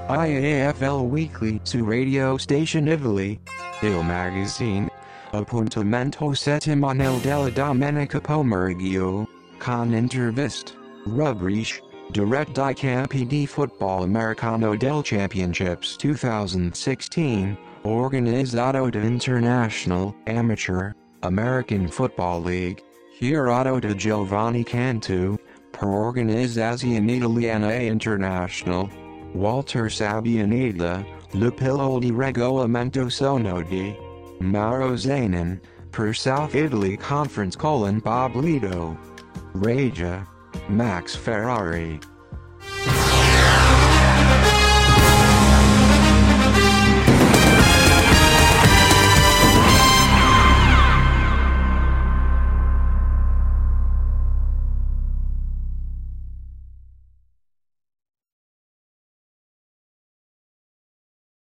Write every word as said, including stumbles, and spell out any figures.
I A F L Weekly su Radio Station Italy. Il Magazine. Appuntamento settimanale della Domenica Pomeriggio. Con interviste. Rubriche. Direct ai campi di football americano del Championships twenty sixteen, organizzato da International Amateur American Football League, curato da Giovanni Cantu, per Organizzazione Italiana e International. Walter Sabianeda, le pillole di regolamento sono di Mauro Zanin, per South Italy Conference colon Bob Lido. Regia. Max Ferrari.